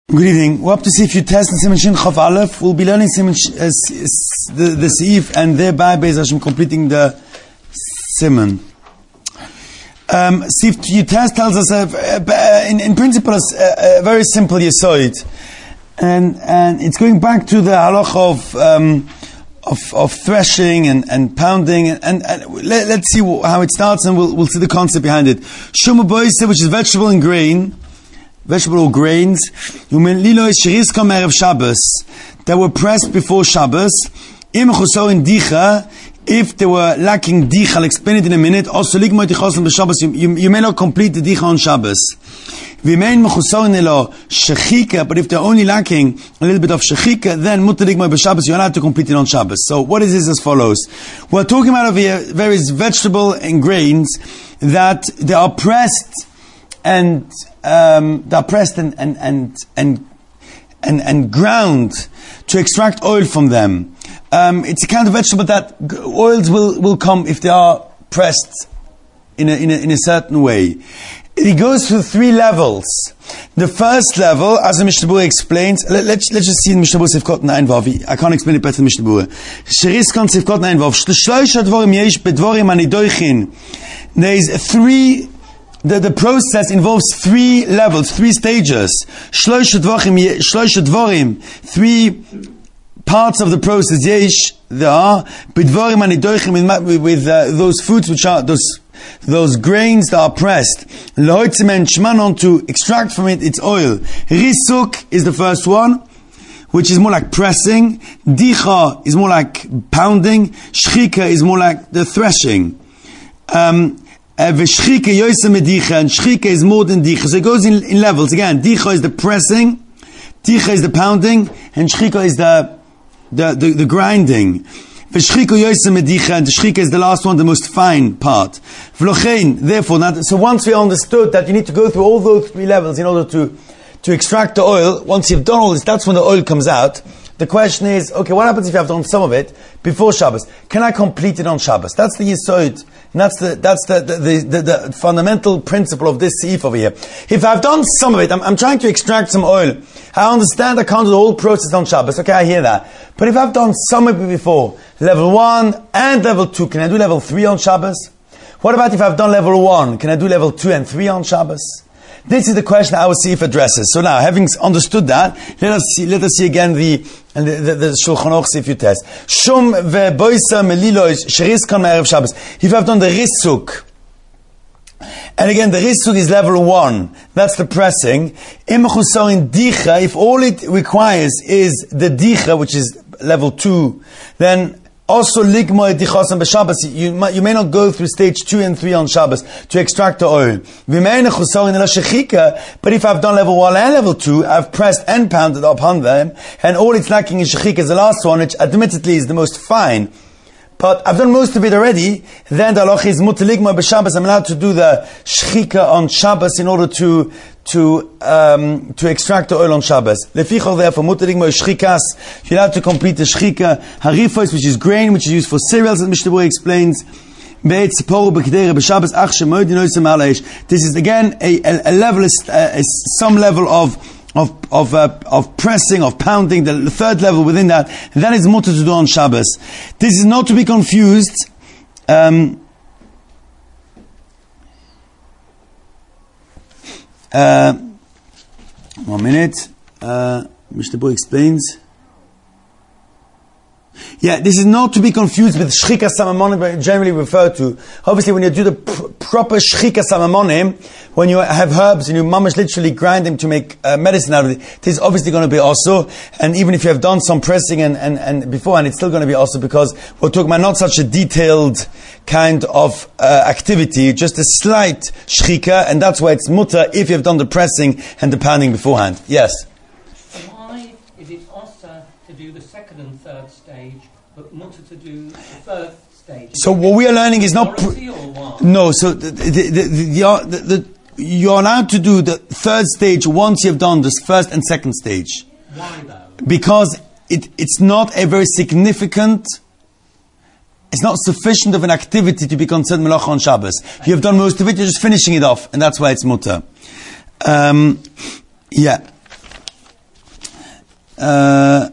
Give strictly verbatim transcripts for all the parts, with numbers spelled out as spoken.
Good evening. We're up to Seif Yutes and Siman Shin Chaf Aleph. We'll be learning Siman Sh- uh, the, the Seif and thereby Be'ez Hashem completing the Siman. Um, Seif Yutes tells us, uh, uh, in, in principle, a, a very simple Yesoid. And and it's going back to the halach of um, of, of threshing and, and pounding. And, and, and let, let's see how it starts and we'll, we'll see the concept behind it. Shuma Boise, which is vegetable and grain. Vegetable or grains, that were pressed before Shabbos. If they were lacking dicha, I'll explain it in a minute. Also, you, you, you may not complete the dicha on Shabbos. But if they're only lacking a little bit of shechika, then you're allowed to complete it on Shabbos. So what is this as follows? We're talking about over here various vegetable and grains that they are pressed and um, they're pressed and and, and and and and ground to extract oil from them. Um, it's a kind of vegetable that oils will, will come if they are pressed in a, in a in a certain way. It goes through three levels. The first level, as the Mishnah Berurah explains, let, let's let's just see in Mishnah Berurah Sifkot Einvav. I can't explain it better than Mishnah Berurah. Sheriskan Sifkot Einvav. Shloisha dvorim yesh bedvorim anidoichin. There is three. The, the process involves three levels, three stages. Shloisha dvorim, shloisha dvorim, three parts of the process. Yesh, there are bedvorim anidoichin with, with uh, those foods which are those. Those grains that are pressed, to extract from it its oil. Risuk is the first one, which is more like pressing. Dicha is more like pounding. Shchika is more like the threshing. Um, V'shchika yoysa medicha, and shchika is more than dicha. So it goes in, in levels. Again, dicha is the pressing, dicha is the pounding, and shchika is the the the, the grinding. V'shchika yoysa medicha, and the shchika is the last one, the most fine part. V'lochein, therefore, now, so once we understood that you need to go through all those three levels in order to to extract the oil, once you've done all this, that's when the oil comes out. The question is, okay, what happens if I've done some of it before Shabbos? Can I complete it on Shabbos? That's the Yesod. And that's the that's the the, the, the, the fundamental principle of this Seif over here. If I've done some of it, I'm, I'm trying to extract some oil. I understand I can't do the whole process on Shabbos. Okay, I hear that. But if I've done some of it before, level one and level two, can I do level three on Shabbos? What about if I've done level one? Can I do level two and three on Shabbos? This is the question our Seif addresses. So now, having understood that, let us see, let us see again the the, the, the Shulchan Aruch Seif Yutes. Shum ve'boisa melilois sheriskan me'erev Shabbos. If I've done the risuk, and again the risuk is level one, that's the pressing. Imechusoin dicha, if all it requires is the dicha, which is level two, then also ligmoy dichosam b'Shabbos. You you may not go through stage two and three on Shabbos to extract the oil. But if I've done level one and level two, I've pressed and pounded upon them, and all it's lacking is shechika is the last one, which admittedly is the most fine. But I've done most of it already. Then the halach is mutar ligmoy b'Shabbos. I'm allowed to do the shechika on Shabbos in order to to um, to extract the oil on Shabbos. Lefichol therefore mutar ligmoy shchikas. You're allowed to complete the shchika. Harifos, which is grain, which is used for cereals, as Mishnah Berurah explains. This is again a, a, a level, a, a, some level of of of uh, of pressing, of pounding. The, the third level within that, and that is mutar to do on Shabbos. This is not to be confused. Um, uh, one minute. Uh, Mishnah Berurah explains. Yeah, this is not to be confused with shchika samamonim generally referred to. Obviously, when you do the pr- proper shchika samamonim, when you have herbs and you mamash literally grind them to make uh, medicine out of it, it is obviously going to be also. And even if you have done some pressing and, and, and beforehand, it's still going to be also, because we're talking about not such a detailed kind of uh, activity, just a slight shchika, and that's why it's mutar if you have done the pressing and the pounding beforehand. Yes? Why is it also to do the second and third stage, but mutar to do the third stage? So what we are learning is not pr- no. So the, the, the, the, the, the, you're allowed to do the third stage once you've done this first and second stage. Why though? Because it it's not a very significant. It's not sufficient of an activity to be considered melacha on Shabbos. You have done most of it. You're just finishing it off, and that's why it's mutar. Um, yeah. Uh,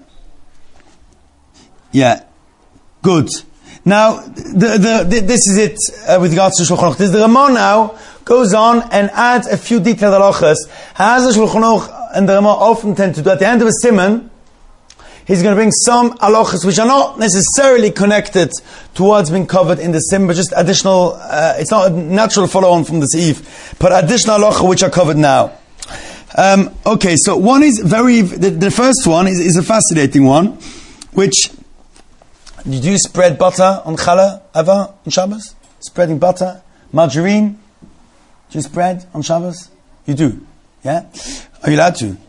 yeah. Good. Now, the, the, the, this is it uh, with regards to Shulchan Aruch. The Ramah now goes on and adds a few detailed halachas. As the Shulchan Aruch and the Ramah often tend to do, at the end of a siman, he's going to bring some halachas which are not necessarily connected to what's been covered in the siman, but just additional, uh, it's not a natural follow-on from the seif, but additional halachas which are covered now. Um, okay, so one is very, the, the first one is, is a fascinating one, which, did you spread butter on challah ever on Shabbos? Spreading butter, margarine, do you spread on Shabbos? You do, yeah? Are you allowed to?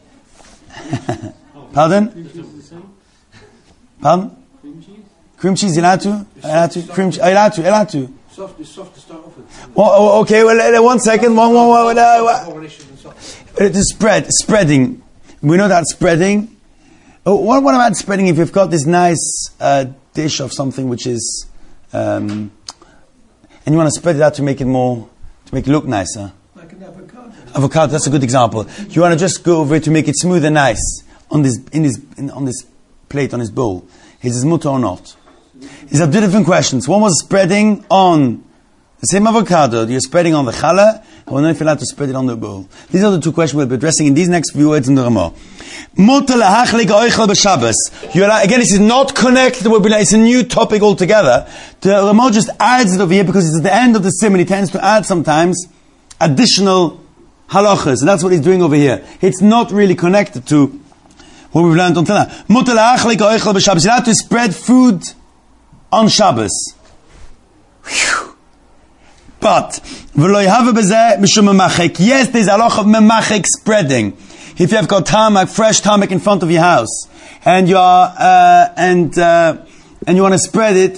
Pardon? Pardon? Cream cheese? Cream cheese, you're allowed to? Are you allowed to? Cream cheese, are you allowed to? Are you allowed to? Soft, it's soft to start off with. Oh, okay, well, uh, one second, one, one, one, uh, uh, to spread, spreading. We know that spreading. Oh, what, what about spreading if you've got this nice uh, dish of something which is, um, and you want to spread it out to make it more, to make it look nicer? Like an avocado. Avocado, that's a good example. You want to just go over it to make it smooth and nice on this, in this, in, on this plate, on this bowl. Is this mutter or not? These are two different questions. One was spreading on the same avocado. You're spreading on the challah. I want to know if you're allowed to spread it on the bowl. These are the two questions we'll be addressing in these next few words in the Ramah. Mutter lahachlik oichel b'Shabbos. You're allowed, again, this is not connected. It's a new topic altogether. The Ramah just adds it over here because it's at the end of the siman. He tends to add sometimes additional halachas, and that's what he's doing over here. It's not really connected to what we've learned until now. Mutter lahachlik oichel b'Shabbos. You're allowed to spread food on Shabbos. Whew. But, yes, there's a halacha of memachek spreading. If you have got tamak, fresh tamak in front of your house, and you are, uh, and, uh, and you want to spread it,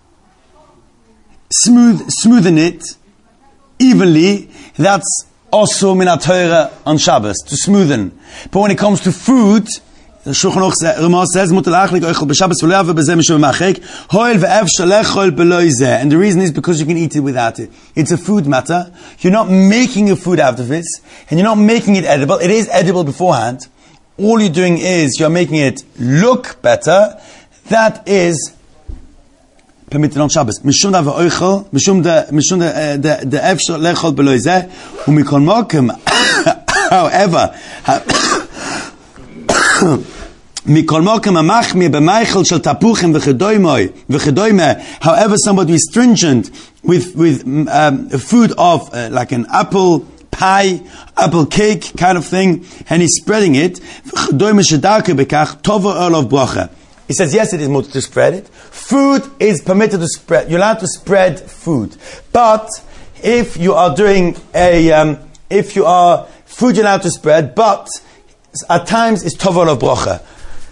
smooth, smoothen it, evenly, that's also min ha-Torah on Shabbos, to smoothen. But when it comes to food, the Shulchan Aruch Ramah says, "Mutar la'achlik oichel b'Shabbos v'lo yava b'zeh mishum machek hoil ve'efshar lechol b'lo zeh." And the reason is because you can eat it without it. It's a food matter. You're not making a food out of it, and you're not making it edible. It is edible beforehand. All you're doing is you're making it look better. That is permitted on Shabbos. Mishum da ve'oichel, mishum da mishum da the the efshar lechol b'lo zeh u'mikol mokem. However. However, somebody is stringent with with um, food of uh, like an apple pie, apple cake kind of thing, and he's spreading it. He says, yes, it is mutter to spread it. Food is permitted to spread. You're allowed to spread food, but if you are doing a, um, if you are food, you're allowed to spread, but at times it's tov olav bracha.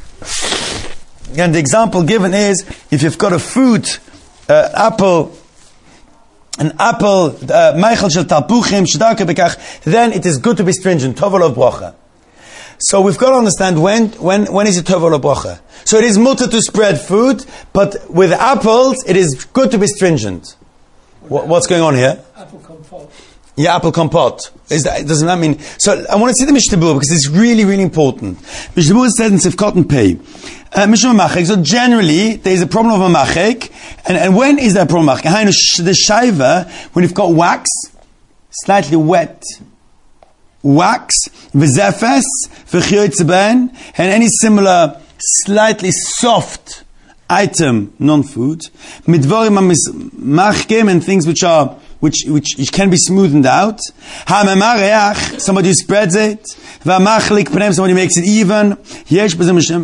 And the example given is if you've got a food, uh, apple, an apple, meichel shel tapuchim shedaka bekach, then it is good to be stringent, tov olav bracha. So we've got to understand when when when is it tov olav bracha. So it is mutter to spread food, but with apples it is good to be stringent. What, what's going on here? Apple compote. Yeah, apple compote. Is that, doesn't that mean... So, I want to see the Mishnah Berurah because it's really, really important. Mishnah Berurah says in Sifkot and Pei. Uh, Mishnah Machek. So, generally, there is a problem of a Machek. And, and when is there a problem of Machek? The Shaiva, when you've got wax, slightly wet wax, v'zefes, v'chiyotze, and any similar, slightly soft item, non-food, midvorim machkim, and things which are Which, which which can be smoothened out. Somebody who spreads it. Somebody makes it even. There is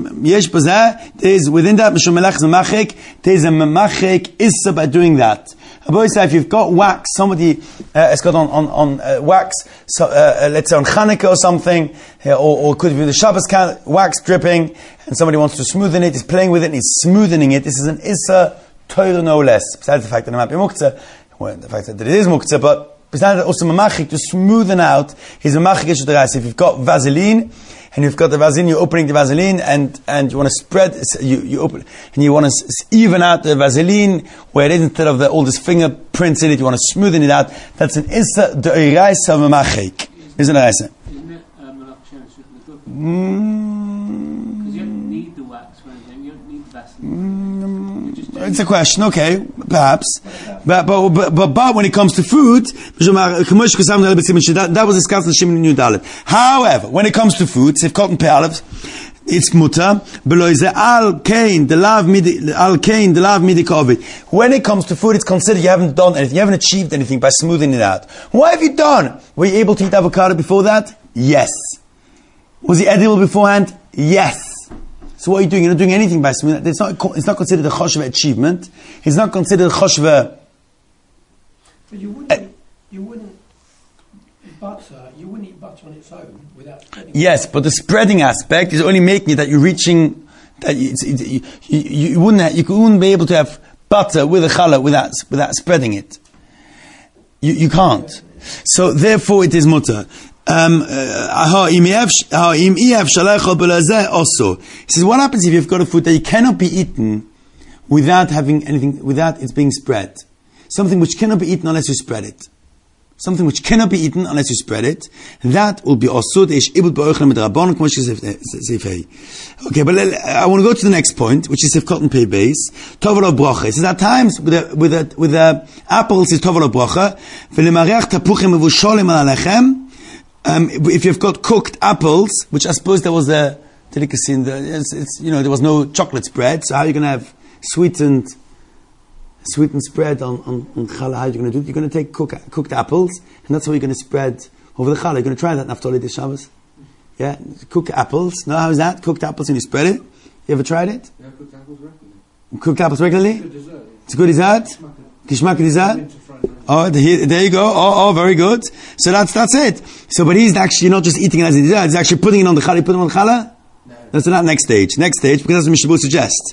within that there is a memachek issa by doing that. If you've got wax, somebody uh, has got on on, on uh, wax, so, uh, let's say on Chanukah or something, uh, or, or could be the Shabbos can, wax dripping, and somebody wants to smoothen it, he's playing with it, and he's smoothening it. This is an issa Torah no less. Besides the fact that it might be muktzah, well, the fact that it is muktzah, but besides that, also mamachik to smoothen out his mamachik ish d'raisa. If you've got Vaseline and you've got the Vaseline, you're opening the Vaseline and and you want to spread, you you open and you want to even out the Vaseline where it is instead of the, all these fingerprints in it. You want to smoothen it out. That's an issa d'raisa mamachik. Isn't it? Isn't it? Um, Mm. wax or anything. You don't need the vessel. Mm, it's a question, okay, perhaps. But, but, but, but, but when it comes to food, that, that was discussed in Shimon New Dalet. However, when it comes to food, if cotton pe'alev, it's mutter, below is al kain, the lav midi, al kain, the lav midi kovid. When it comes to food, it's considered you haven't done anything, you haven't achieved anything by smoothing it out. What have you done? Were you able to eat avocado before that? Yes. Was it edible beforehand? Yes. So what are you doing? You're not doing anything by smoothing it. It's not, it's not considered a choshva achievement. It's not considered a choshva. But you wouldn't, uh, you wouldn't butter, you wouldn't eat butter on its own without spreading it. Yes, but the spreading aspect is only making it that you're reaching, that you, it's, it, you, you, you wouldn't have, you wouldn't be able to have butter with a challah without, without spreading it. You, you can't. So therefore it is mutter. Um, uh, he says, what happens if you've got a food that you cannot be eaten without having anything, without it being spread? Something which cannot be eaten unless you spread it. Something which cannot be eaten unless you spread it. That will be osud. Okay, but I want to go to the next point, which is cotton pay base. Tovalo bracha. It says at times with the, with the, with the apples is tovalo bracha. Um, if you've got cooked apples, which I suppose there was a delicacy in the, it's, it's, you know, there was no chocolate spread, so how are you going to have sweetened, sweetened spread on, on, on challah? How are you going to do it? You're going to take cook, cooked apples, and that's how you're going to spread over the challah. You're going to try that Naftali this Shabbos. Yeah? Cook apples. No, how is that? Cooked apples and you spread it? You ever tried it? Yeah, cooked apples regularly. Cooked apples regularly? It's a good dessert. It's a good dessert? Kishmak dessert? Oh, the, there you go. Oh, oh, very good. So that's that's it. So, but he's actually not just eating it as a dessert. He's actually putting it on the challah. Putting it on the challah. No. That's not next stage. Next stage, because that's what Mishnah Berurah suggests.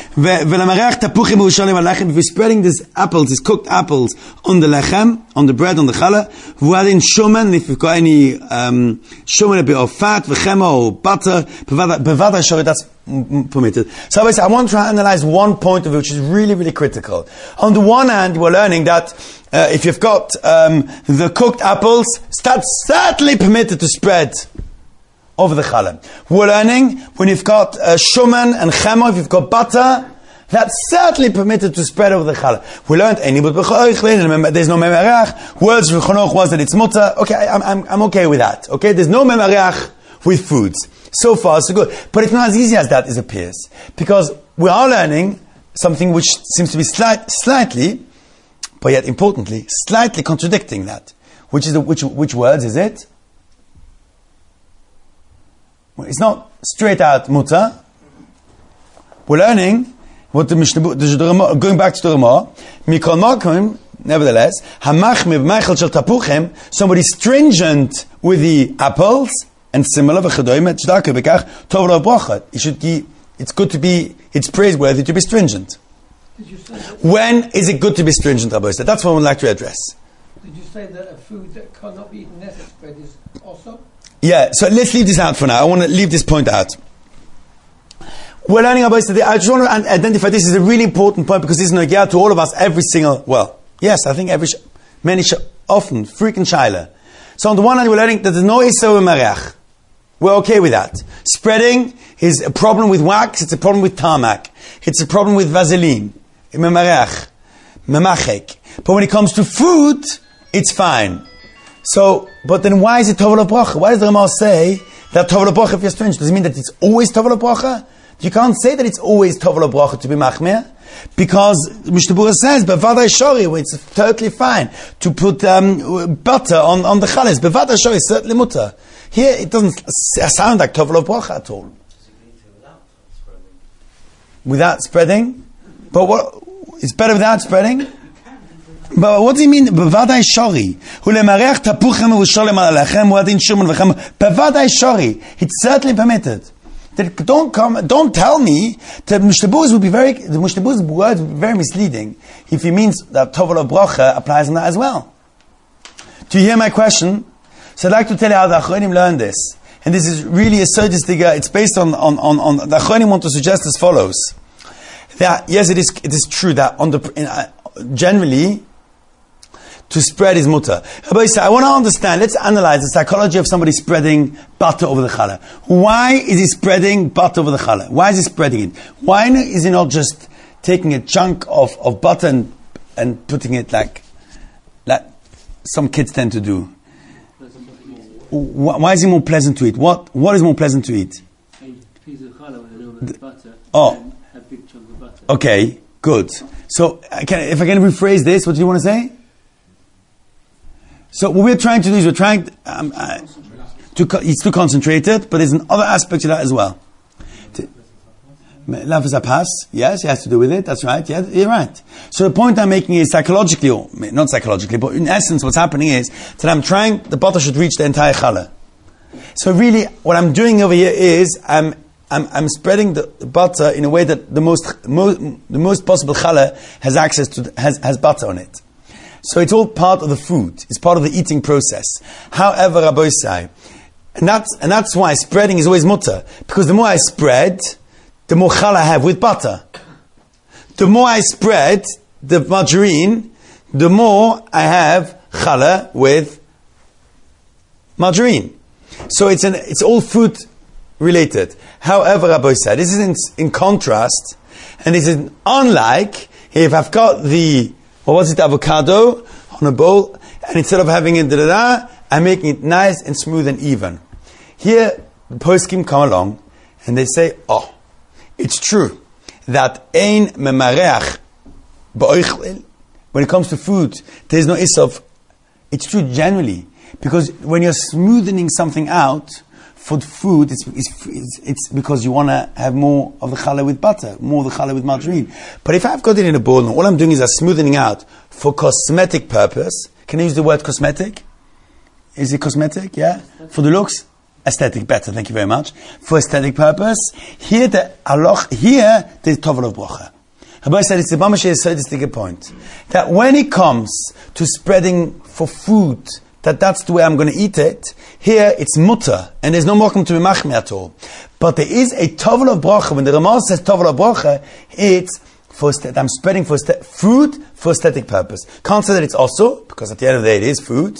If we're spreading these apples, these cooked apples, on the lechem, on the bread, on the challah, in shuman, if you've got any um, shuman, a bit of fat, v'chema, or butter, bevada shori, that's permitted. So I want to try and analyze one point of it, which is really, really critical. On the one hand, we're learning that uh, if you've got um, the cooked apples, that's certainly permitted to spread over the challah. We're learning when you've got uh, shuman and chema, if you've got butter, that's certainly permitted to spread over the challah. We learned any but there's no memarach. Words for Chonoch was that it's mutter. Okay, I'm, I'm I'm okay with that. Okay, there's no memarach with foods. So far, so good. But it's not as easy as that it appears, because we are learning something which seems to be slight, slightly, but yet importantly, slightly contradicting that. Which is the, which which words is it? It's not straight out mutter. We're learning what the Mishnah, going back to the Ramah, Mikol Makom, nevertheless, Hamachmi b'meichel shel tapuchem, somebody stringent with the apples, and similar, v'chedoyim, tzedakah b'kach, tov lo brachot. It should be, it's good to be, it's praiseworthy to be stringent. Did you say that? When is it good to be stringent, Rabbi said? That's what I would like to address. Did you say that a food that cannot be eaten as a spread is also? Yeah, so let's leave this out for now. I want to leave this point out. We're learning about today. I just want to identify this is a really important point, because this is Nogia to all of us every single, well, yes, I think every, sh- many, sh- often, freaking shaila. So on the one hand, we're learning that there's no Isser Merech. We're okay with that. Spreading is a problem with wax, it's a problem with tarmac. It's a problem with Vaseline. Memarech. Memachek. But when it comes to food, it's fine. So, but then why is it Tov Bracha? Why does the Ramah say that Tov Bracha if you're strange? Does it mean that it's always Tov Bracha? You can't say that it's always Tov Bracha to be Machmir, because Mishnah Berurah says, Bevada Shori, it's totally fine to put um, butter on, on the Chalas. Bevada Shori is certainly mutter. Here it doesn't sound like Tov Bracha at all. Without spreading? But what? It's better without spreading? But what do you mean? Bevadai shori. Hulemarech tapuchem uvusholem alechem uadin shuman v'chem. Bevadai shori. It's certainly permitted. Don't come. Don't tell me that Mishnah Berurah would be very. The Mishnah Berurah's words would be very misleading if he means that Tovah Bracha applies on that as well. Do you hear my question? So I'd like to tell you how the Achronim learned this, and this is really a Sodistiga. It's based on on on, on the Achronim want to suggest as follows: that yes, it is it is true that on the in, uh, generally. to spread is mutter. Rabbi say, I want to understand, let's analyze the psychology of somebody spreading butter over the challah. Why is he spreading butter over the challah? Why is he spreading it? Why is he not just taking a chunk of, of butter and, and putting it like, like some kids tend to do? Why is it more pleasant to eat? What What is more pleasant to eat? A piece of challah with a little bit of butter. Oh. And a big chunk of butter. Okay, good. So, I can, if I can rephrase this, what do you want to say? So, what we're trying to do is we're trying to, um, uh, to co- it's too concentrated, but there's another aspect to that as well. Love is a pass. Yes, it has to do with it. That's right. Yeah, you're right. So the point I'm making is psychologically, or not psychologically, but in essence, what's happening is that I'm trying, the butter should reach the entire challah. So really, what I'm doing over here is I'm I'm, I'm spreading the, the butter in a way that the most, mo, the most possible challah has access to, has, has butter on it. So it's all part of the food. It's part of the eating process. However, Rabbi say, and that's, and that's why spreading is always mutter. Because the more I spread, the more challah I have with butter. The more I spread the margarine, the more I have challah with margarine. So it's an, it's all food related. However, Rabbi said, this is in, in contrast, and this is unlike if I've got the, what was it, avocado on a bowl, and instead of having it da-da-da, I'm making it nice and smooth and even. Here, the poskim come along, and they say, oh, it's true that ein memareach ba'oichlil, when it comes to food, there's no isov. It's true generally, because when you're smoothing something out for the food, it's, it's, it's, it's because you want to have more of the challah with butter, more of the challah with margarine. But if I've got it in a bowl, and all I'm doing is I'm smoothing out for cosmetic purpose. Can I use the word cosmetic? Is it cosmetic? Yeah? For the looks? Aesthetic, better, thank you very much. For aesthetic purpose, here the aloch, here there's tovel of bracha. Rabbi said it's a mamash sadistic point. That when it comes to spreading for food, that that's the way I'm going to eat it, here it's mutter, and there's no mokum to be machmi at all. But there is a tovel of bracha. When the Ramah says tovel of bracha, it's for aesthetic. I'm spreading for aesthetic, food for aesthetic purpose. Can't say that it's also, because at the end of the day it is food.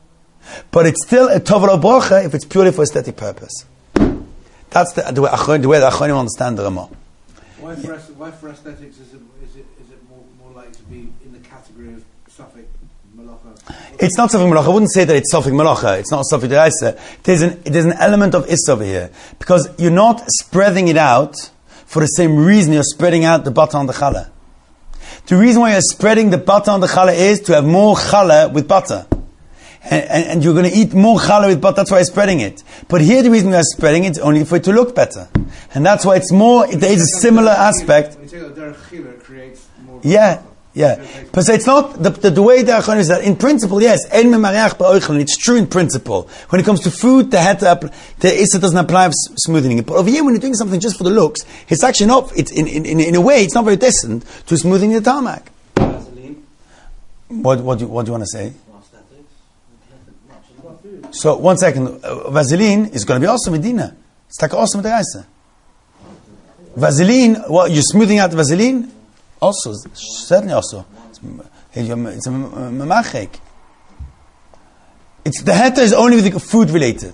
But it's still a tovel of bracha if it's purely for aesthetic purpose. That's the, the, way, the way the Achronim understand the Ramah. Why for, yeah. why for aesthetics is it, is it, is it more, more likely to be in the category of Suffolk Malacha? It's not Suffolk Malacha. I wouldn't say that it's Suffolk Malacha. It's not Suffolk Deraisa. There's an, there's an element of Is over here. Because you're not spreading it out for the same reason you're spreading out the butter on the challah. The reason why you're spreading the butter on the challah is to have more challah with butter. And, and, and you're going to eat more challah with butter, that's why I'm spreading it. But here the reason we are spreading it is only for it to look better. And that's why it's more, there is a similar aspect. When you take the derech chila, it creates more. Yeah, yeah. But so it's not, the, the, the way the Achronim is that, in principle, yes, ein memareach ba'oichlin, it's true in principle. When it comes to food, the het, the issa doesn't apply of smoothing it. But over here, when you're doing something just for the looks, it's actually not, it's in, in, in, in a way, it's not very distant to smoothing the tarmac. What, what, do, what do you want to say? So, one second. Uh, Vaseline is going to be also Medina. It's like also Medina. Vaseline, what, you're smoothing out the Vaseline? Also, certainly also. It's a mamachek. It's, the heta is only with the food related.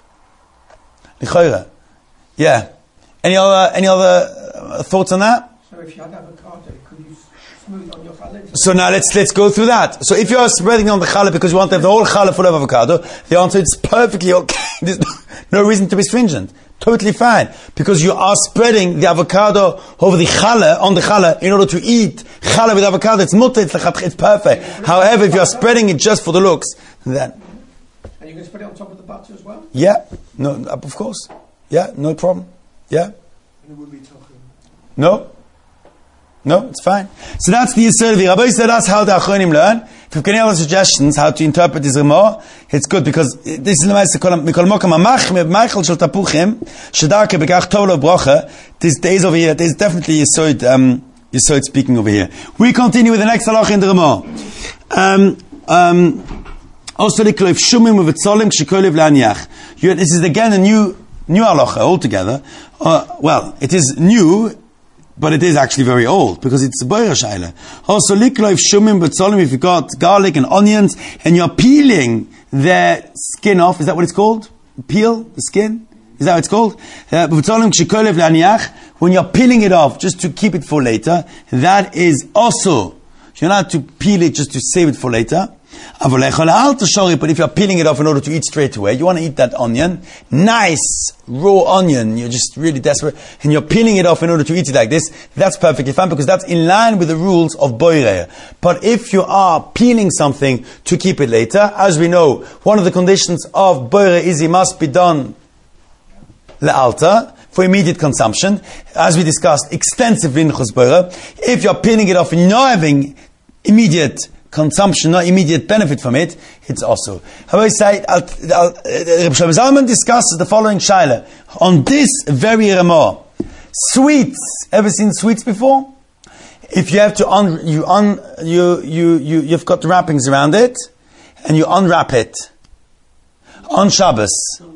Yeah. Any other, any other uh, thoughts on that? So if you had avocado, could you smooth on your challah? So now let's let's go through that. So if you are spreading on the challah because you want to have the whole challah full of avocado, the answer is perfectly okay. There's no, no reason to be stringent. Totally fine. Because you are spreading the avocado over the challah, on the challah, in order to eat challah with avocado. It's mutter, it's, it's perfect. However, if you are spreading it just for the looks, then... And you're going to spread it on top of the butter as well? Yeah. No, of course. Yeah, no problem. Yeah. And it would be talking. No. No, it's fine. So that's the Yisrael. The Rabbi said that's how the Achronim learn. If you've got any other suggestions how to interpret this Ramah, it's good because this is the Ma'aseh Mikol Mokam Amach Michael Shel Tapuchim Shedarke Bekach Tolo Brocha. This days over here. There's definitely Yisod um, Yisod speaking over here. We continue with the next halach in the Ramah. Um, um, also, Likloif Shumim Uvetzolim Kshikolev Laniach. This is again a new new halacha altogether. Uh, well, it is new. but it is actually very old because it's a boira shaila. Also, likloif shumim b'tzolim, if you got garlic and onions and you're peeling the skin off, is that what it's called? Peel the skin? Is that what it's called? Uh, when you're peeling it off just to keep it for later, that is also, you're not to peel it just to save it for later. But if you're peeling it off in order to eat straight away, you want to eat that onion, nice raw onion, you're just really desperate, and you're peeling it off in order to eat it like this, that's perfectly fine because that's in line with the rules of boireh. But if you are peeling something to keep it later, as we know, one of the conditions of boireh is it must be done le'alta, for immediate consumption, as we discussed extensively in Chus boireh. If you're peeling it off and you're not having immediate consumption, not immediate benefit from it, it's also. How I say, Reb Shlomo Zalman discusses the following shaila on this very Ramah. Sweets. Ever seen sweets before? If you have to un, you un, you you you you've got the wrappings around it, and you unwrap it on Shabbos.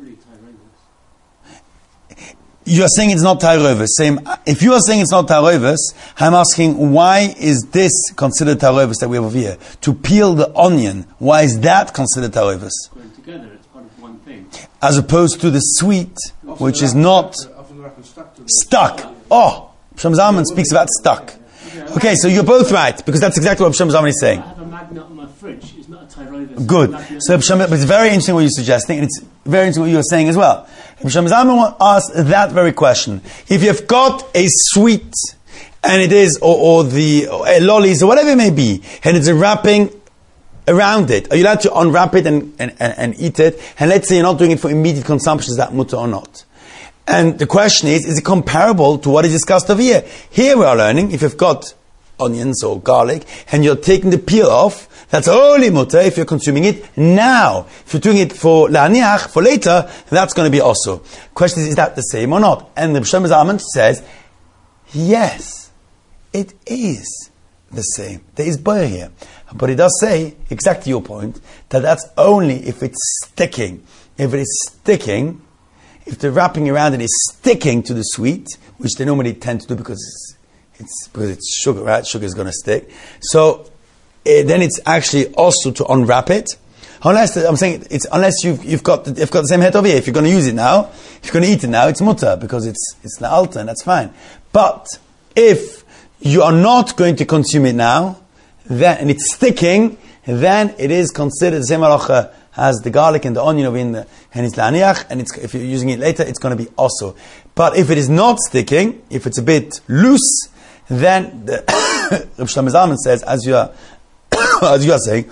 You are saying it's not Taroivus. Same. If you are saying it's not Taroivus, I'm asking why is this considered Taroivus that we have over here? To peel the onion, why is that considered Taroivus? Going together, it's part of one thing. As opposed to the sweet, which is not stuck. Oh, Shlomo Zalman speaks about stuck. Okay, so you're both right, because that's exactly what Shlomo Zalman is saying. I have a magnet on my fridge. It's not a Taroivus. Good. So Shlomo, but it's very interesting what you're suggesting, and it's very interesting what you're saying as well. Shlomo Zalman asked that very question. If you've got a sweet, and it is, or, or the or a lollies, or whatever it may be, and it's a wrapping around it, are you allowed to unwrap it and, and, and, and eat it? And let's say you're not doing it for immediate consumption, is that mutter or not? And the question is, is it comparable to what is discussed over here? Here we are learning, if you've got onions or garlic, and you're taking the peel off, that's only mutter if you're consuming it now. If you're doing it for la'aniach, for later, that's going to be also. Question is, is that the same or not? And the Shlomo Zalman says, yes, it is the same. There is boir here. But it does say, exactly your point, that that's only if it's sticking. If it is sticking, if the wrapping around it is sticking to the sweet, which they normally tend to do because it's, it's because it's sugar, right? Sugar is going to stick. So, Uh, then it's actually also to unwrap it, unless I'm saying it's unless you've you've got the, you've got the same head over here. If you're going to use it now, if you're going to eat it now, it's mutter because it's it's la'alta, and that's fine. But if you are not going to consume it now, then and it's sticking, then it is considered the same halacha as the garlic and the onion over in the and it's la'aniach, and it's, if you're using it later, it's going to be also. But if it is not sticking, if it's a bit loose, then the Reb Shlomo Zalman says, as you are. As you are saying,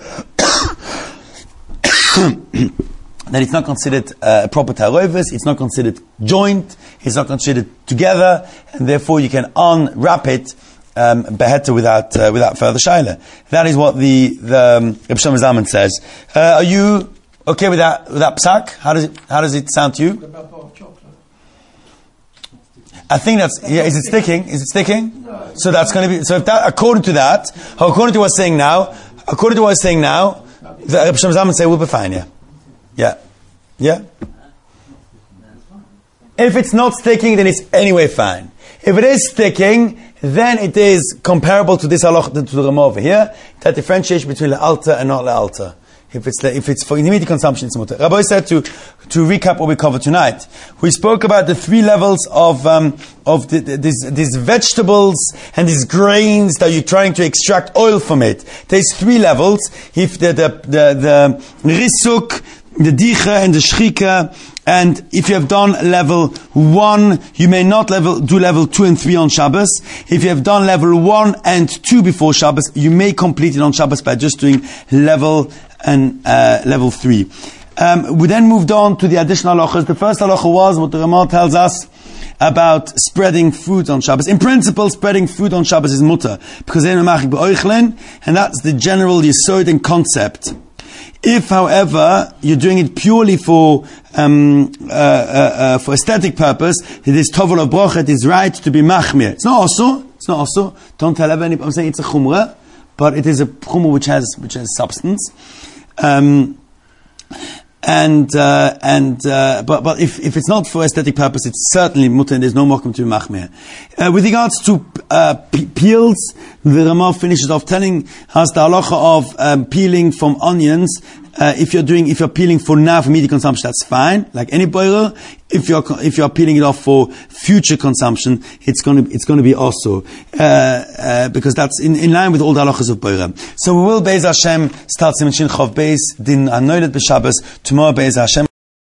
that it's not considered uh, a proper taroivus, it's not considered joint, it's not considered together, and therefore you can unwrap it um, beheter without uh, without further shaila. That is what the the um, Reb Shlomo Zalman says. Uh, are you okay with that with that psak? How does it how does it sound to you? What about bar of chocolate? I think that's, yeah, is it sticking? Is it sticking? No. So that's going to be, so if that, according to that, according to what I'm saying now, according to what I'm saying now, the Reb Shlomo Zalman say we'll be fine, yeah. Yeah. Yeah? If it's not sticking, then it's anyway fine. If it is sticking, then it is comparable to this halach, to the Ramah over here, that differentiation between le'alta and not le'alta. If it's if it's for immediate consumption, it's mutter. Rabbi said to to recap what we covered tonight. We spoke about the three levels of um, of the, the, these these vegetables and these grains that you're trying to extract oil from it. There's three levels. If the the the, the risuk, the dicha, and the shchika. And if you have done level one, you may not level do level two and three on Shabbos. If you have done level one and two before Shabbos, you may complete it on Shabbos by just doing level and uh, level three. Um, we then moved on to the additional halachas. The first halacha was what the Ramah tells us about spreading food on Shabbos. In principle, spreading food on Shabbos is mutter because and that's the general yesod and concept. If, however, you're doing it purely for um, uh, uh, uh, for aesthetic purpose, it is tovel of brocha, it is right to be machmir. It's not also. It's not also. Don't tell anybody. I'm saying it's a chumrah, but it is a chumrah which has which has substance. Um, and uh, and uh, but but if if it's not for aesthetic purpose, it's certainly mutter. There's no mokum to machmir. Uh, with regards to uh, pe- peels, the Ramah finishes off telling us the halacha of um, peeling from onions. Uh, if you're doing, if you're peeling for now for immediate consumption, that's fine. Like any boiler, if you're if you're peeling it off for future consumption, it's going to it's going to be also uh, uh, because that's in, in line with all the halachas of boiler. So we will Be'ez Hashem start Siman Shin Chav Beis Din Anoilet B'Shabbos tomorrow. Be'ez Hashem.